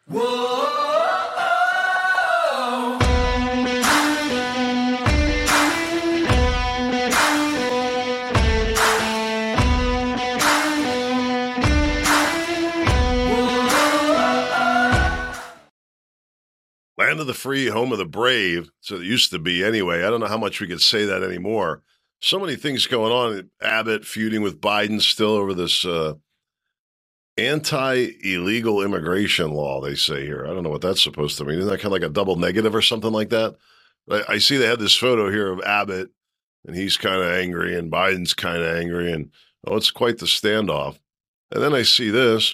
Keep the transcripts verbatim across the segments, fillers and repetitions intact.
Land of the free, home of the brave. So it used to be anyway. I don't know how much we could say that anymore. So many things going on. Abbott feuding with Biden still over this uh, anti-illegal immigration law, they say here. I don't know what that's supposed to mean. Isn't that kind of like a double negative or something like that? I, I see they had this photo here of Abbott, and he's kind of angry, and Biden's kind of angry, and oh, it's quite the standoff. And then I see this.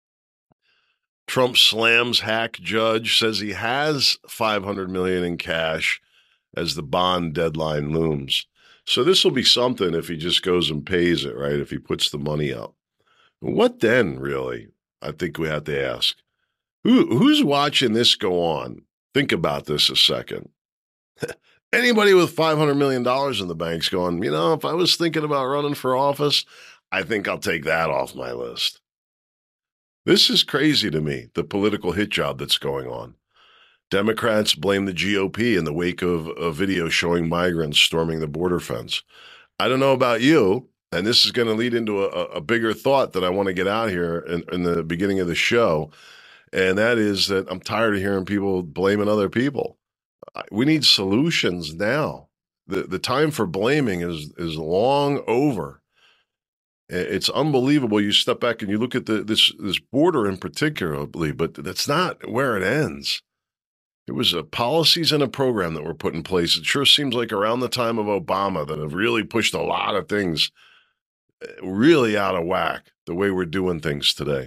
Trump slams hack judge, says he has five hundred million dollars in cash as the bond deadline looms. So this will be something if he just goes and pays it, right? If he puts the money up. What then, really? I think we have to ask. Who Who's watching this go on? Think about this a second. Anybody with five hundred million dollars in the bank's going, you know, if I was thinking about running for office, I think I'll take that off my list. This is crazy to me, the political hit job that's going on. Democrats blame the G O P in the wake of a video showing migrants storming the border fence. I don't know about you, and this is going to lead into a, a bigger thought that I want to get out here in, in the beginning of the show, and that is that I'm tired of hearing people blaming other people. We need solutions now. The, the time for blaming is, is long over. It's unbelievable. You step back and you look at the, this this border in particular, but that's not where it ends. It was a policies and a program that were put in place. It sure seems like around the time of Obama that have really pushed a lot of things really out of whack, the way we're doing things today.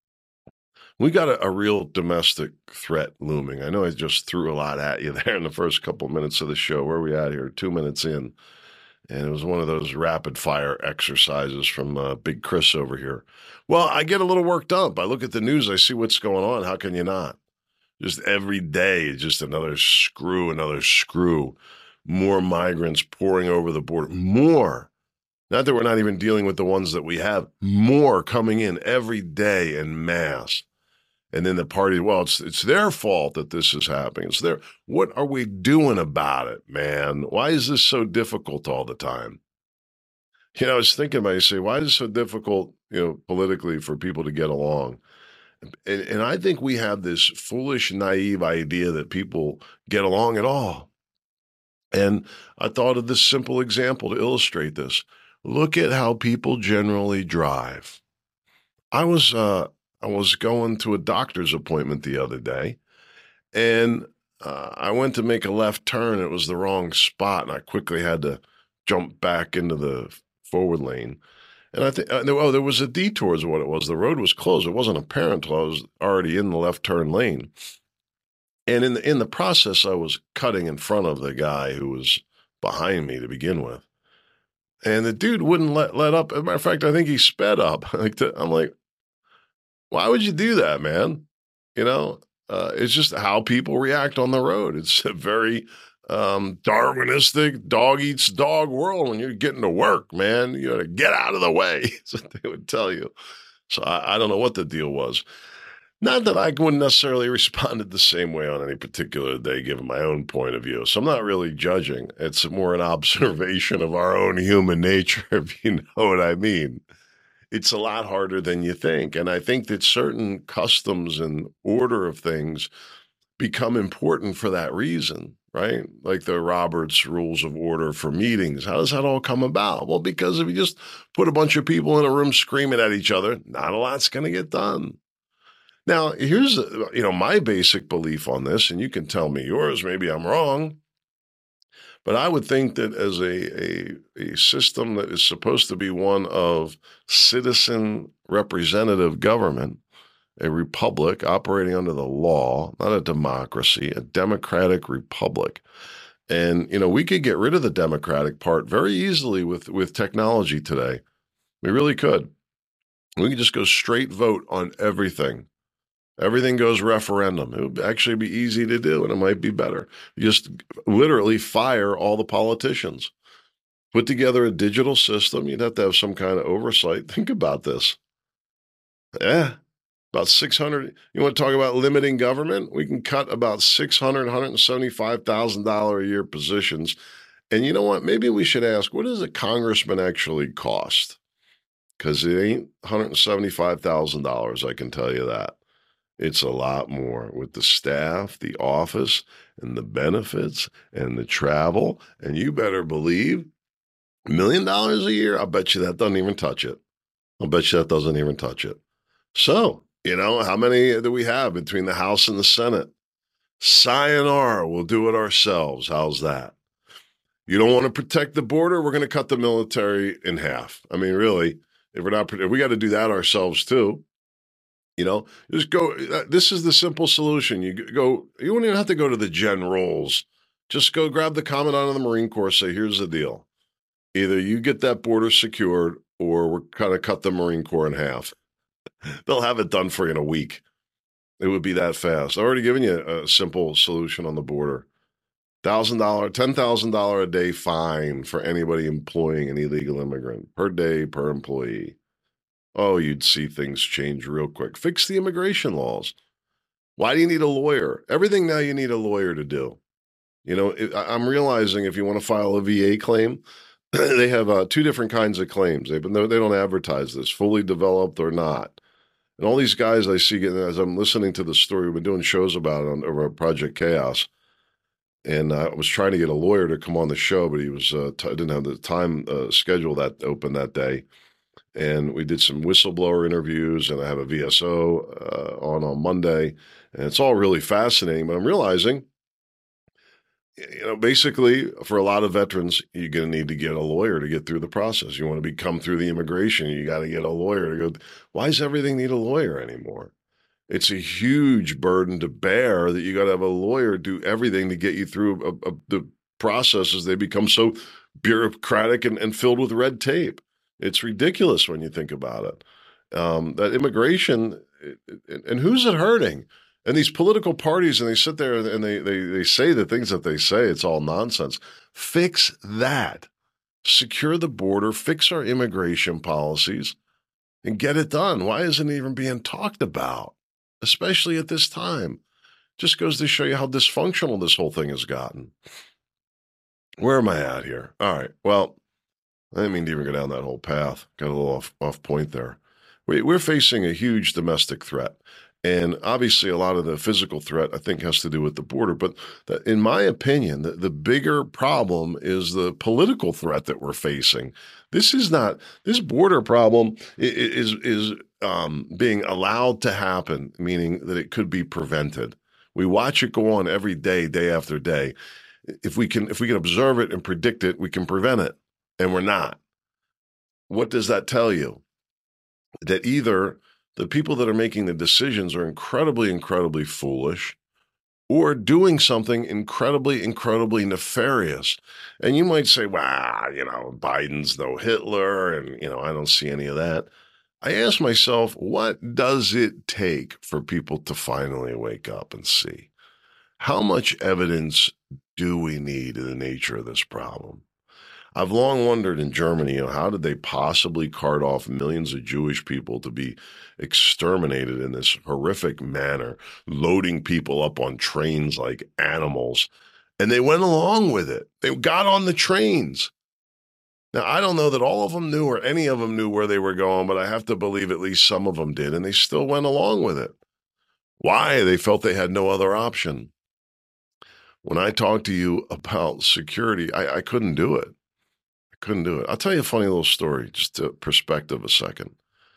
We got a, a real domestic threat looming. I know I just threw a lot at you there in the first couple of minutes of the show. Where are we at here? Two minutes in. And it was one of those rapid fire exercises from uh, Big Chris over here. Well, I get a little worked up. I look at the news. I see what's going on. How can you not? Just every day, just another screw, another screw. More migrants pouring over the border. More. Not that we're not even dealing with the ones that we have. More coming in every day en masse. And then the party, well, it's it's their fault that this is happening. It's their, what are we doing about it, man? Why is this so difficult all the time? You know, I was thinking about, you say, why is it so difficult, you know, politically for people to get along? And, and I think we have this foolish, naive idea that people get along at all. And I thought of this simple example to illustrate this. Look at how people generally drive. I was, uh, I was going to a doctor's appointment the other day, and uh, I went to make a left turn. It was the wrong spot, and I quickly had to jump back into the forward lane. And I think, uh, oh, there was a detour is what it was. The road was closed. It wasn't apparent until I was already in the left turn lane. And in the, in the process, I was cutting in front of the guy who was behind me to begin with. And the dude wouldn't let, let up. As a matter of fact, I think he sped up. Like the, I'm like, why would you do that, man? You know, uh, it's just how people react on the road. It's a very um, Darwinistic, dog eats dog world. When you're getting to work, man, you got to get out of the way. That's what they would tell you. So I, I don't know what the deal was. Not that I wouldn't necessarily responded the same way on any particular day, given my own point of view. So I'm not really judging. It's more an observation of our own human nature, if you know what I mean. It's a lot harder than you think. And I think that certain customs and order of things become important for that reason, right? Like the Roberts Rules of Order for meetings. How does that all come about? Well, because if you just put a bunch of people in a room screaming at each other, not a lot's going to get done. Now, here's, you know, my basic belief on this, and you can tell me yours. Maybe I'm wrong. But I would think that as a, a, a system that is supposed to be one of citizen representative government, a republic operating under the law, not a democracy, a democratic republic. And, you know, we could get rid of the democratic part very easily with, with technology today. We really could. We could just go straight vote on everything. Everything goes referendum. It would actually be easy to do, and it might be better. You just literally fire all the politicians. Put together a digital system. You'd have to have some kind of oversight. Think about this. Yeah. About six hundred. You want to talk about limiting government? We can cut about six hundred, one hundred seventy-five thousand dollars a year positions. And you know what? Maybe we should ask, what does a congressman actually cost? Because it ain't one hundred seventy-five thousand dollars, I can tell you that. It's a lot more with the staff, the office, and the benefits, and the travel. And you better believe, a million dollars a year, I'll bet you that doesn't even touch it. I'll bet you that doesn't even touch it. So, you know, how many do we have between the House and the Senate? Sayonara, we'll do it ourselves. How's that? You don't want to protect the border? We're going to cut the military in half. I mean, really, if we're not, if we got to do that ourselves too. You know, just go. This is the simple solution. You go. You don't even have to go to the generals. Just go grab the commandant of the Marine Corps. Say, here's the deal. Either you get that border secured, or we're kind of cut the Marine Corps in half. They'll have it done for you in a week. It would be that fast. I've already given you a simple solution on the border. one thousand dollars, ten thousand dollars a day fine for anybody employing an illegal immigrant per day per employee. Oh, you'd see things change real quick. Fix the immigration laws. Why do you need a lawyer? Everything now you need a lawyer to do. You know, it, I'm realizing if you want to file a V A claim, they have uh, two different kinds of claims. They've been, they don't advertise this, fully developed or not. And all these guys I see, as I'm listening to the story, we've been doing shows about it on over Project Chaos. And I was trying to get a lawyer to come on the show, but he was uh, t- didn't have the time uh, schedule that open that day. And we did some whistleblower interviews, and I have a V S O uh, on on Monday, and it's all really fascinating. But I'm realizing, you know, basically for a lot of veterans, you're going to need to get a lawyer to get through the process. You want to be come through the immigration, you got to get a lawyer to go. Why does everything need a lawyer anymore? It's a huge burden to bear that you got to have a lawyer do everything to get you through a, a, the processes. They become so bureaucratic and, and filled with red tape. It's ridiculous when you think about it. Um, that immigration, and who's it hurting? And these political parties, and they sit there and they, they, they say the things that they say, it's all nonsense. Fix that. Secure the border, fix our immigration policies, and get it done. Why isn't it even being talked about, especially at this time? Just goes to show you how dysfunctional this whole thing has gotten. Where am I at here? All right, well, I didn't mean to even go down that whole path. Got a little off, off point there. We, we're facing a huge domestic threat. And obviously, a lot of the physical threat, I think, has to do with the border. But the, in my opinion, the, the bigger problem is the political threat that we're facing. This is not, this border problem is, is um, being allowed to happen, meaning that it could be prevented. We watch it go on every day, day after day. If we can, if we can observe it and predict it, we can prevent it. And we're not. What does that tell you? That either the people that are making the decisions are incredibly, incredibly foolish, or doing something incredibly, incredibly nefarious. And you might say, well, you know, Biden's no Hitler, and, you know, I don't see any of that. I ask myself, what does it take for people to finally wake up and see? How much evidence do we need in the nature of this problem? I've long wondered in Germany, you know, how did they possibly cart off millions of Jewish people to be exterminated in this horrific manner, loading people up on trains like animals? And they went along with it. They got on the trains. Now, I don't know that all of them knew or any of them knew where they were going, but I have to believe at least some of them did, and they still went along with it. Why? They felt they had no other option. When I talked to you about security, I, I couldn't do it. Couldn't do it. I'll tell you a funny little story, just to perspective a second.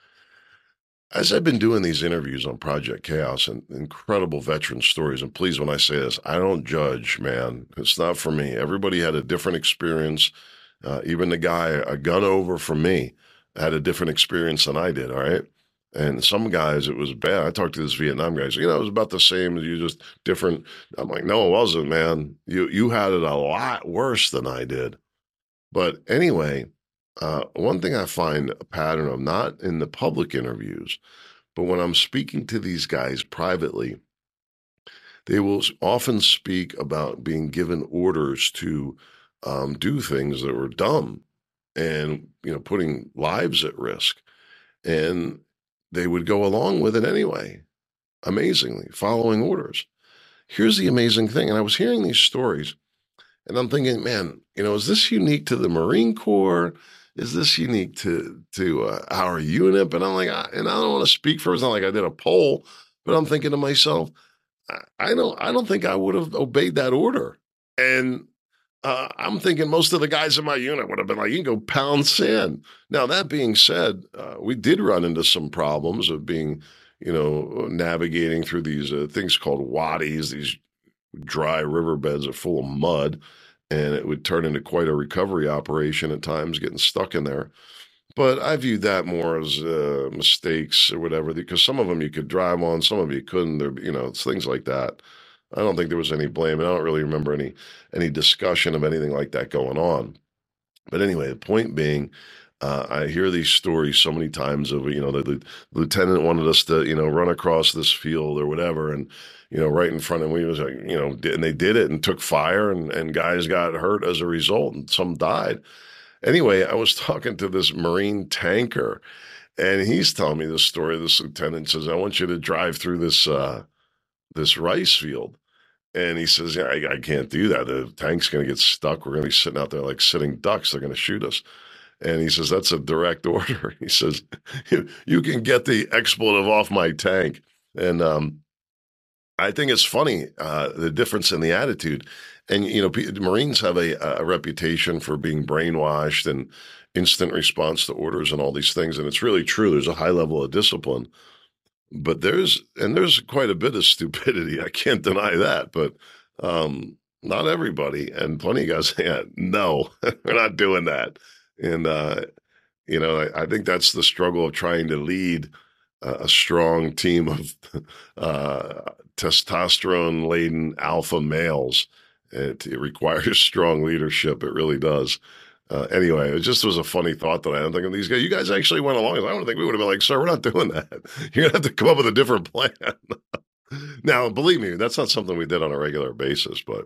As I've been doing these interviews on Project Chaos and incredible veteran stories, and please, when I say this, I don't judge, man. It's not for me. Everybody had a different experience. Uh, even the guy a gun over from me had a different experience than I did, all right? And some guys, it was bad. I talked to this Vietnam guy. So, you know, it was about the same as you, just different. I'm like, no, it wasn't, man. You, you had it a lot worse than I did. But anyway, uh, one thing I find a pattern of, not in the public interviews, but when I'm speaking to these guys privately, they will often speak about being given orders to um, do things that were dumb and, you know, putting lives at risk. And they would go along with it anyway, amazingly, following orders. Here's the amazing thing, and I was hearing these stories, and I'm thinking, man, you know, is this unique to the Marine Corps? Is this unique to to uh, our unit? But I'm like, I, and I don't want to speak for it. It's not like I did a poll, but I'm thinking to myself, I, I don't, I don't think I would have obeyed that order. And uh, I'm thinking most of the guys in my unit would have been like, you can go pound sand. Now, that being said, uh, we did run into some problems of being, you know, navigating through these uh, things called wadis, these dry riverbeds are full of mud, and it would turn into quite a recovery operation at times, getting stuck in there. But I viewed that more as uh, mistakes or whatever, because some of them you could drive on, some of you couldn't. There, you know, it's things like that. I don't think there was any blame, and I don't really remember any any discussion of anything like that going on. But anyway, the point being, uh, I hear these stories so many times of, you know, the, the lieutenant wanted us to, you know, run across this field or whatever, and, you know, right in front of me was like, you know, and they did it and took fire, and, and guys got hurt as a result, and some died. Anyway, I was talking to this Marine tanker, and he's telling me this story. This lieutenant says, I want you to drive through this uh, this rice field. And he says, yeah, I, I can't do that. The tank's going to get stuck. We're going to be sitting out there like sitting ducks. They're going to shoot us. And he says, that's a direct order. He says, you, you can get the expletive off my tank. And um, I think it's funny, uh, the difference in the attitude. And, you know, Marines have a, a reputation for being brainwashed and instant response to orders and all these things. And it's really true. There's a high level of discipline. But there's, and there's quite a bit of stupidity. I can't deny that, but um, not everybody. And plenty of guys say, yeah, no, we're not doing that. And, uh, you know, I, I think that's the struggle of trying to lead uh, a strong team of uh, testosterone-laden alpha males. It, it requires strong leadership. It really does. Uh, anyway, it just was a funny thought that I don't think of these guys. You guys actually went along. I don't think we would have been like, sir, we're not doing that. You're going to have to come up with a different plan. Now, believe me, that's not something we did on a regular basis. But,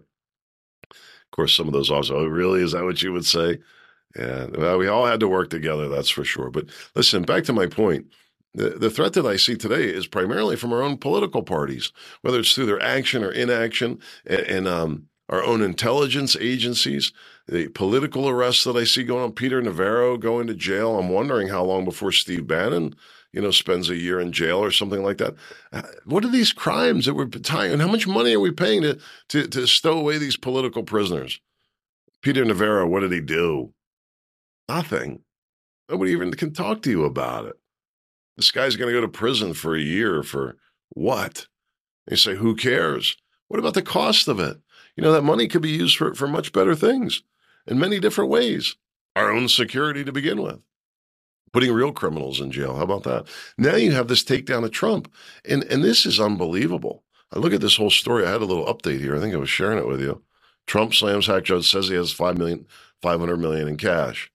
of course, some of those officers, oh, really? Is that what you would say? Yeah, well, we all had to work together, that's for sure. But listen, back to my point. The, the threat that I see today is primarily from our own political parties, whether it's through their action or inaction, and, and um, our own intelligence agencies, the political arrests that I see going on, Peter Navarro going to jail. I'm wondering how long before Steve Bannon, you know, spends a year in jail or something like that. Uh, what are these crimes that we're tying, and how much money are we paying to, to, to stow away these political prisoners? Peter Navarro, what did he do? Nothing. Nobody even can talk to you about it. This guy's going to go to prison for a year for what? You say, who cares? What about the cost of it? You know, that money could be used for, for much better things in many different ways. Our own security to begin with. Putting real criminals in jail. How about that? Now you have this takedown of Trump. And, and this is unbelievable. I look at this whole story. I had a little update here. I think I was sharing it with you. Trump slams hack judge, says he has five million, five hundred million in cash.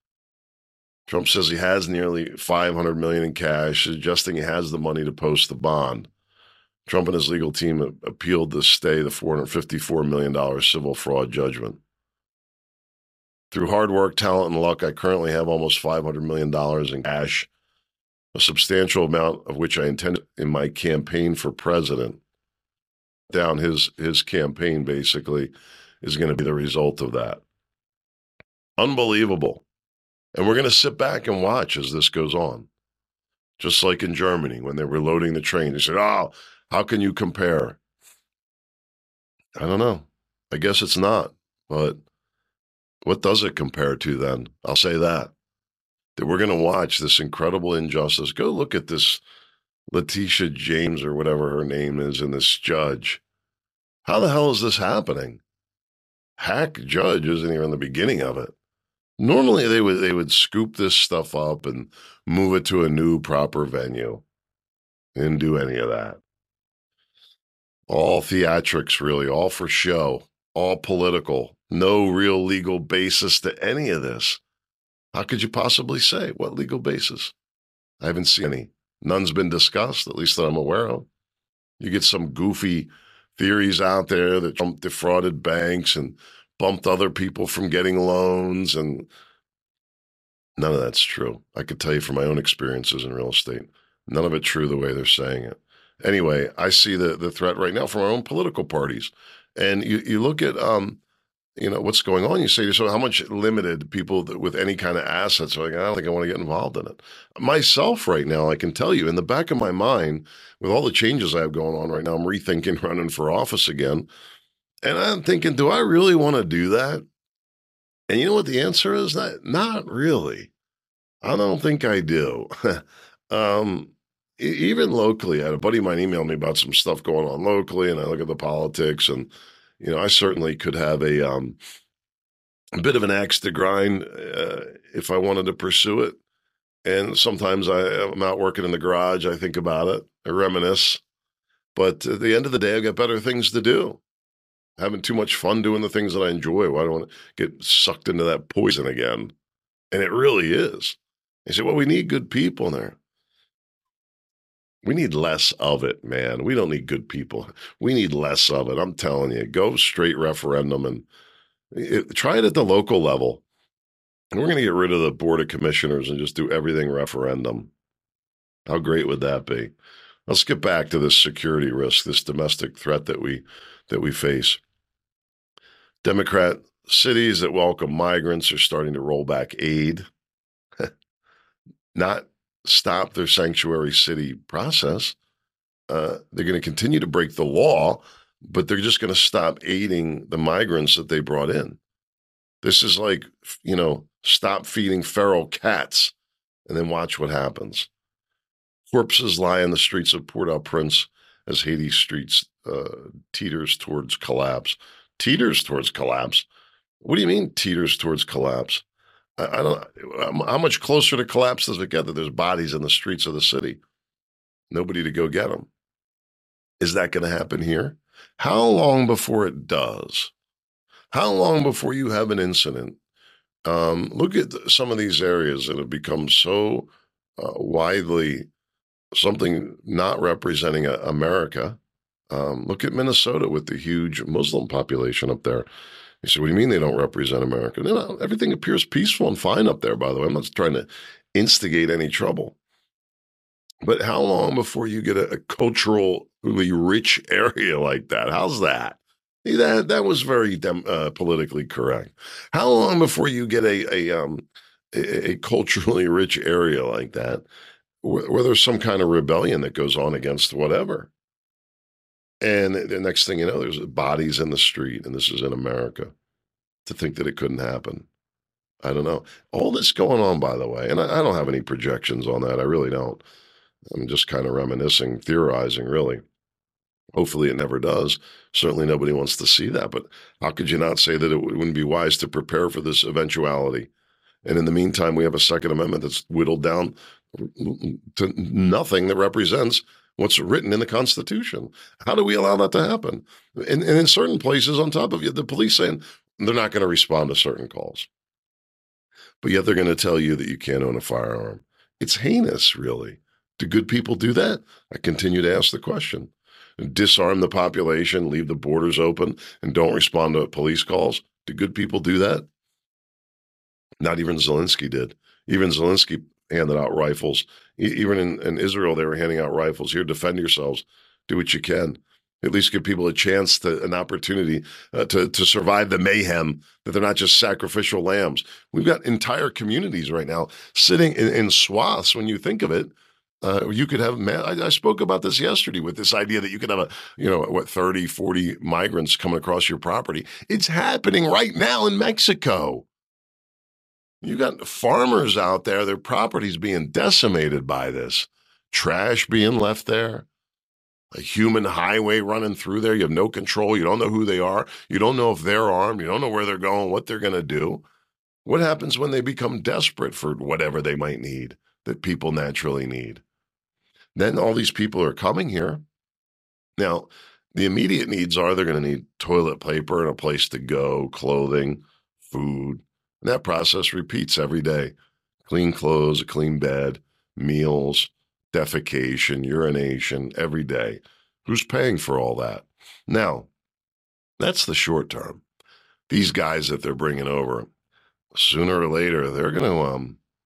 Trump says he has nearly five hundred million in cash, suggesting he has the money to post the bond. Trump and his legal team appealed to stay the four hundred fifty-four million dollars civil fraud judgment. Through hard work, talent, and luck, I currently have almost five hundred million dollars in cash, a substantial amount of which I intend in my campaign for president. Down his, his campaign, basically, is going to be the result of that. Unbelievable. And we're going to sit back and watch as this goes on. Just like in Germany, when they were loading the train, they said, oh, how can you compare? I don't know. I guess it's not. But what does it compare to then? I'll say that. That we're going to watch this incredible injustice. Go look at this Letitia James or whatever her name is and this judge. How the hell is this happening? Hack judge isn't even the beginning of it. Normally they would they would scoop this stuff up and move it to a new proper venue. They didn't do any of that. All theatrics, really, all for show, all political, no real legal basis to any of this. How could you possibly say? What legal basis? I haven't seen any. None's been discussed, at least that I'm aware of. You get some goofy theories out there that Trump defrauded banks and bumped other people from getting loans, and none of that's true. I could tell you from my own experiences in real estate, None of it true the way they're saying it. Anyway, I see the the threat right now from our own political parties. And you, you look at, um, you know, what's going on. You say to yourself, how much limited people that, with any kind of assets are like, I don't think I want to get involved in it. Myself right now, I can tell you in the back of my mind, with all the changes I have going on right now, I'm rethinking running for office again. And I'm thinking, do I really want to do that? And you know what the answer is? Not, not really. I don't think I do. um, e- even locally, I had a buddy of mine email me about some stuff going on locally, and I look at the politics, and you know, I certainly could have a, um, a bit of an axe to grind uh, if I wanted to pursue it. And sometimes I, I'm out working in the garage, I think about it, I reminisce. But at the end of the day, I've got better things to do. Having too much fun doing the things that I enjoy. Why do I want to get sucked into that poison again? And it really is. They say, well, we need good people in there. We need less of it, man. We don't need good people. We need less of it. I'm telling you, go straight referendum and it, try it at the local level. And we're going to get rid of the board of commissioners and just do everything referendum. How great would that be? Let's get back to this security risk, this domestic threat that we that we face. Democrat cities that welcome migrants are starting to roll back aid, not stop their sanctuary city process. Uh, they're going to continue to break the law, but they're just going to stop aiding the migrants that they brought in. This is like, you know, stop feeding feral cats and then watch what happens. Corpses lie in the streets of Port-au-Prince as Haiti streets uh, teeters towards collapse. Teeters towards collapse? What do you mean teeters towards collapse? I, I don't. How much closer to collapse does it get that there's bodies in the streets of the city? Nobody to go get them. Is that going to happen here? How long before it does? How long before you have an incident? Um, look at some of these areas that have become so uh, widely something not representing a, America. Um, look at Minnesota with the huge Muslim population up there. You say, what do you mean they don't represent America? No, no, everything appears peaceful and fine up there, by the way. I'm not trying to instigate any trouble. But how long before you get a, a culturally rich area like that? How's that? That that was very dem, uh, politically correct. How long before you get a a, um, a, a culturally rich area like that, where, where there's some kind of rebellion that goes on against whatever? And the next thing you know, there's bodies in the street, and this is in America. To think that it couldn't happen. I don't know. All this going on, by the way, and I, I don't have any projections on that. I really don't. I'm just kind of reminiscing, theorizing, really. Hopefully it never does. Certainly nobody wants to see that. But how could you not say that it wouldn't be wise to prepare for this eventuality? And in the meantime, we have a Second Amendment that's whittled down to nothing that represents what's written in the Constitution. How do we allow that to happen? And, and in certain places, on top of it, the police saying they're not going to respond to certain calls. But yet they're going to tell you that you can't own a firearm. It's heinous, really. Do good people do that? I continue to ask the question. Disarm the population, leave the borders open, and don't respond to police calls? Do good people do that? Not even Zelensky did. Even Zelensky handed out rifles. Even in, in Israel, they were handing out rifles. Here, defend yourselves. Do what you can. At least give people a chance, to an opportunity uh, to, to survive the mayhem, that they're not just sacrificial lambs. We've got entire communities right now sitting in, in swaths, when you think of it. Uh, you could have, man, I, I spoke about this yesterday with this idea that you could have a, you know, what, thirty, forty migrants coming across your property. It's happening right now in Mexico. You got farmers out there, their properties being decimated by this. Trash being left there. A human highway running through there. You have no control. You don't know who they are. You don't know if they're armed. You don't know where they're going, what they're going to do. What happens when they become desperate for whatever they might need that people naturally need? Then all these people are coming here. Now, the immediate needs are they're going to need toilet paper and a place to go, clothing, food. And that process repeats every day. Clean clothes, a clean bed, meals, defecation, urination, every day. Who's paying for all that? Now, that's the short term. These guys that they're bringing over, sooner or later, they're going to um,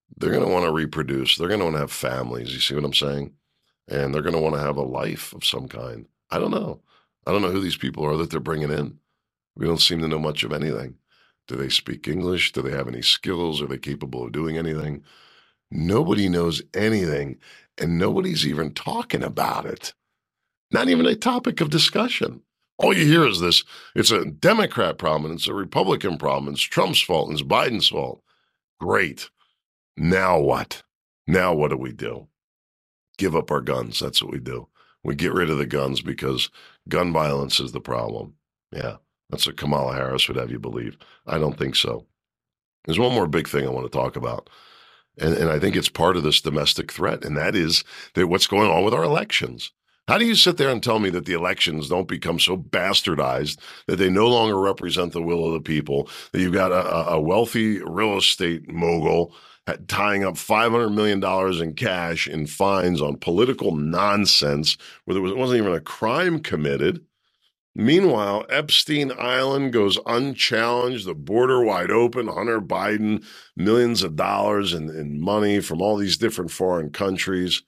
They're going to want to reproduce. They're going to want to have families. You see what I'm saying? And they're going to want to have a life of some kind. I don't know. I don't know who these people are that they're bringing in. We don't seem to know much of anything. Do they speak English? Do they have any skills? Are they capable of doing anything? Nobody knows anything, and nobody's even talking about it. Not even a topic of discussion. All you hear is this. It's a Democrat problem. It's a Republican problem. It's Trump's fault. And it's Biden's fault. Great. Now what? Now what do we do? Give up our guns. That's what we do. We get rid of the guns because gun violence is the problem. Yeah, that's what Kamala Harris would have you believe. I don't think so. There's one more big thing I want to talk about. And, and I think it's part of this domestic threat, and that is that what's going on with our elections. How do you sit there and tell me that the elections don't become so bastardized that they no longer represent the will of the people, that you've got a, a wealthy real estate mogul tying up five hundred million dollars in cash in fines on political nonsense where there was, it wasn't even a crime committed? Meanwhile, Epstein Island goes unchallenged, the border wide open, Hunter Biden, millions of dollars in, in money from all these different foreign countries.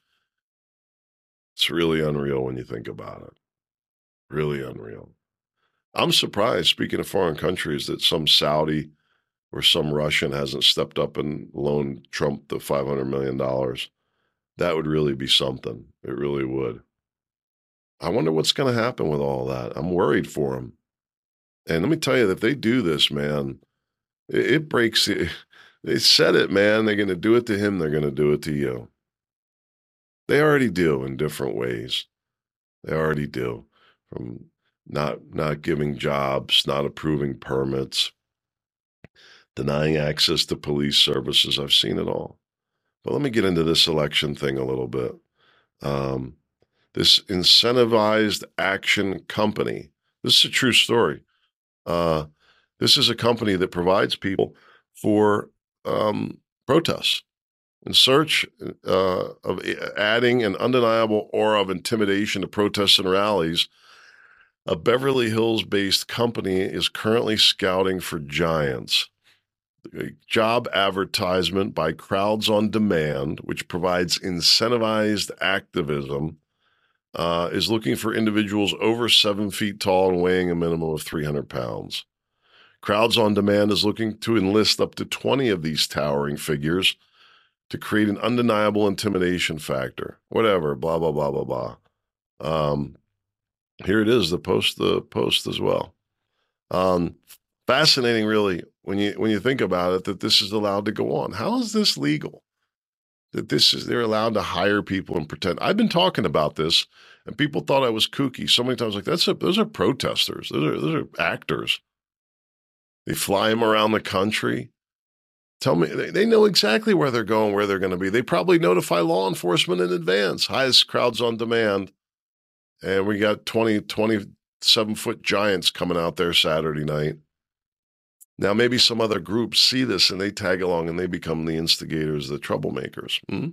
It's really unreal when you think about it. Really unreal. I'm surprised, speaking of foreign countries, that some Saudi or some Russian hasn't stepped up and loaned Trump the five hundred million dollars. That would really be something. It really would. I wonder what's going to happen with all that. I'm worried for him. And let me tell you, if they do this, man, it, it breaks. The, they said it, man. They're going to do it to him. They're going to do it to you. They already do in different ways. They already do. From not not giving jobs, not approving permits, denying access to police services. I've seen it all. But let me get into this election thing a little bit. Um, this incentivized action company. This is a true story. Uh, this is a company that provides people for um, protests in search uh, of adding an undeniable aura of intimidation to protests and rallies. A Beverly Hills-based company is currently scouting for giants. A job advertisement by Crowds on Demand, which provides incentivized activism, uh, is looking for individuals over seven feet tall and weighing a minimum of three hundred pounds. Crowds on Demand is looking to enlist up to twenty of these towering figures to create an undeniable intimidation factor. Whatever, blah, blah, blah, blah, blah. Um, here it is, the post, the post as well. Um, fascinating, really, when you when you think about it, that this is allowed to go on. How is this legal? That this is, they're allowed to hire people and pretend. I've been talking about this, and people thought I was kooky so many times. Like, that's a, those are protesters. Those are those are actors. They fly them around the country. Tell me, they, they know exactly where they're going, where they're going to be. They probably notify law enforcement in advance. Highest Crowds on Demand. And we got twenty, twenty-seven foot giants coming out there Saturday night. Now, maybe some other groups see this and they tag along and they become the instigators, the troublemakers. Hmm?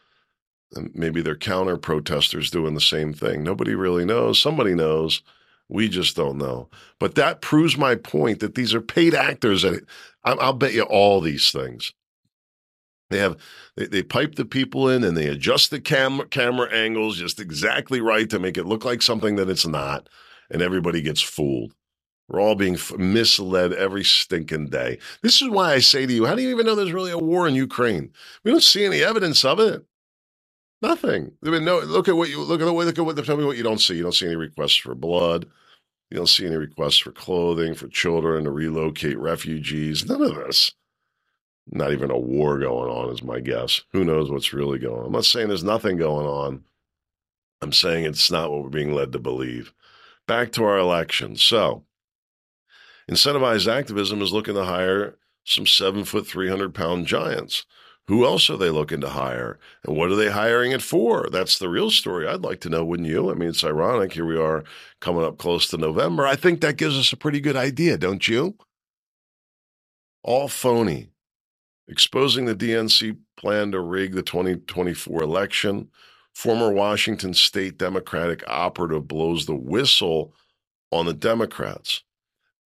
And maybe they're counter protesters doing the same thing. Nobody really knows. Somebody knows. We just don't know. But that proves my point that these are paid actors. And I'll bet you all these things. They have they, they pipe the people in and they adjust the cam- camera angles just exactly right to make it look like something that it's not. And everybody gets fooled. We're all being f- misled every stinking day. This is why I say to you, how do you even know there's really a war in Ukraine? We don't see any evidence of it. Nothing. I mean, no. Look at what you look at the way. Look at what. Tell me what you don't see. You don't see any requests for blood. You don't see any requests for clothing, for children to relocate refugees. None of this. Not even a war going on is my guess. Who knows what's really going on? I'm not saying there's nothing going on. I'm saying it's not what we're being led to believe. Back to our elections. So, incentivized activism is looking to hire some seven foot, three hundred pound giants. Who else are they looking to hire? And what are they hiring it for? That's the real story. I'd like to know, wouldn't you? I mean, it's ironic. Here we are coming up close to November. I think that gives us a pretty good idea, don't you? All phony. Exposing the D N C plan to rig the twenty twenty-four election. Former Washington State Democratic operative blows the whistle on the Democrats.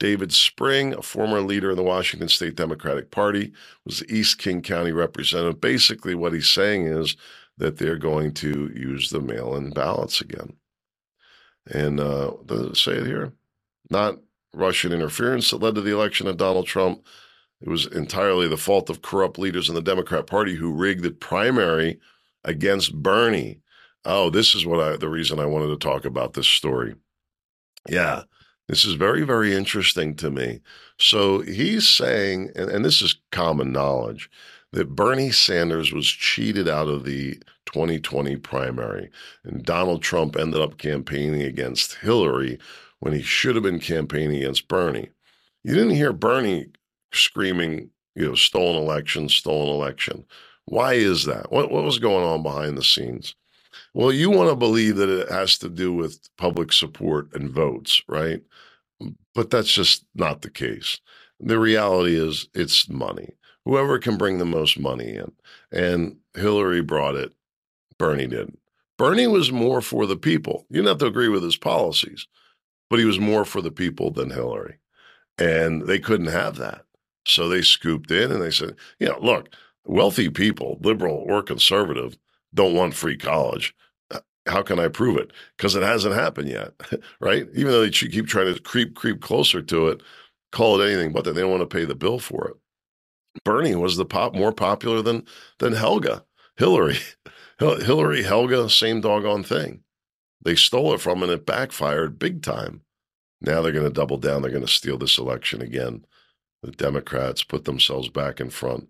David Spring, a former leader of the Washington State Democratic Party, was the East King County representative. Basically, what he's saying is that they're going to use the mail-in ballots again. And uh, does it say it here? Not Russian interference that led to the election of Donald Trump. It was entirely the fault of corrupt leaders in the Democrat Party who rigged the primary against Bernie. Oh, this is what I, the reason I wanted to talk about this story. Yeah, this is very, very interesting to me. So he's saying, and, and this is common knowledge, that Bernie Sanders was cheated out of the twenty twenty primary, and Donald Trump ended up campaigning against Hillary when he should have been campaigning against Bernie. You didn't hear Bernie screaming, you know, stolen election, stolen election. Why is that? What, what was going on behind the scenes? Well, you want to believe that it has to do with public support and votes, right? But that's just not the case. The reality is it's money. Whoever can bring the most money in. And Hillary brought it. Bernie didn't. Bernie was more for the people. You don't have to agree with his policies, but he was more for the people than Hillary. And they couldn't have that. So they scooped in and they said, you know, look, wealthy people, liberal or conservative, don't want free college. How can I prove it? Because it hasn't happened yet, right? Even though they keep trying to creep, creep closer to it, call it anything but that, they don't want to pay the bill for it. Bernie was the pop more popular than than Helga. Hillary, Hillary, Helga, same doggone thing. They stole it from him and it backfired big time. Now they're going to double down. They're going to steal this election again. The Democrats put themselves back in front.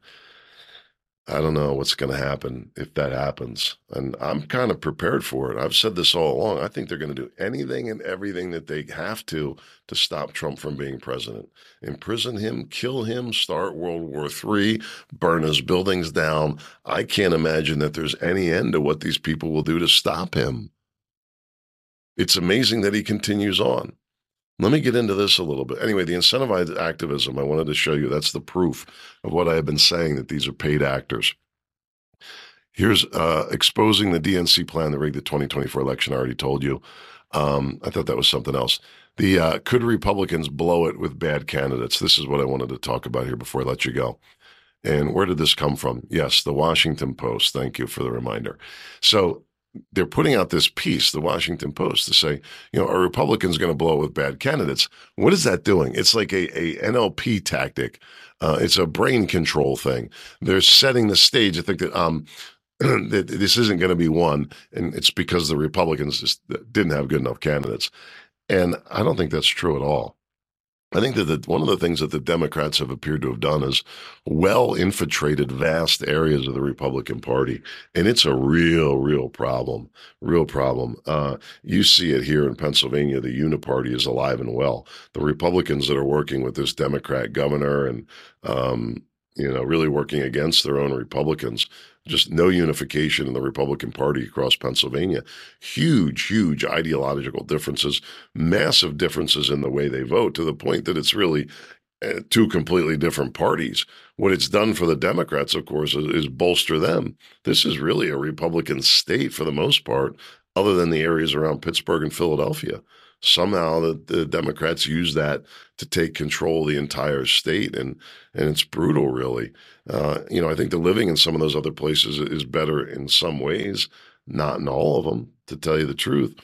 I don't know what's going to happen if that happens. And I'm kind of prepared for it. I've said this all along. I think they're going to do anything and everything that they have to to stop Trump from being president. Imprison him, kill him, start World War Three, burn his buildings down. I can't imagine that there's any end to what these people will do to stop him. It's amazing that he continues on. Let me get into this a little bit. Anyway, the incentivized activism, I wanted to show you, that's the proof of what I have been saying, that these are paid actors. Here's uh, exposing the D N C plan to rig the twenty twenty-four election. I already told you. Um, I thought that was something else. The uh, could Republicans blow it with bad candidates? This is what I wanted to talk about here before I let you go. And where did this come from? Yes, the Washington Post. Thank you for the reminder. So they're putting out this piece, the Washington Post, to say, you know, are Republicans going to blow it with bad candidates? What is that doing? It's like a, a N L P tactic. Uh, it's a brain control thing. They're setting the stage. I think that um, that this isn't going to be won, and it's because the Republicans just didn't have good enough candidates. And I don't think that's true at all. I think that the, one of the things that the Democrats have appeared to have done is well infiltrated vast areas of the Republican Party. And it's a real, real problem, real problem. Uh, you see it here in Pennsylvania. The Uniparty is alive and well. The Republicans that are working with this Democrat governor and, um, you know, really working against their own Republicans, just no unification in the Republican Party across Pennsylvania. Huge, huge ideological differences, massive differences in the way they vote, to the point that it's really uh, two completely different parties. What it's done for the Democrats, of course, is, is bolster them. This is really a Republican state for the most part, other than the areas around Pittsburgh and Philadelphia. Somehow the, the Democrats use that to take control of the entire state, and and it's brutal, really. Uh, you know, I think the living in some of those other places is better in some ways, not in all of them, to tell you the truth.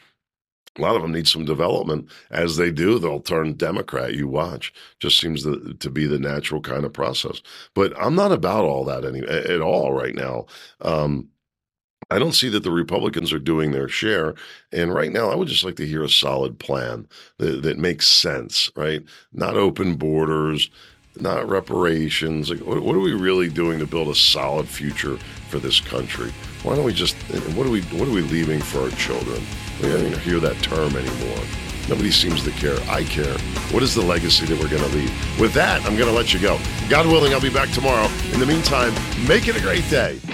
A lot of them need some development. As they do, they'll turn Democrat. You watch. Just seems to, to be the natural kind of process. But I'm not about all that any, at all right now. Um, I don't see that the Republicans are doing their share. And right now, I would just like to hear a solid plan that, that makes sense, right? Not open borders, not reparations. Like, what, what are we really doing to build a solid future for this country? Why don't we just, what are we, what are we leaving for our children? We don't even hear that term anymore. Nobody seems to care. I care. What is the legacy that we're going to leave? With that, I'm going to let you go. God willing, I'll be back tomorrow. In the meantime, make it a great day.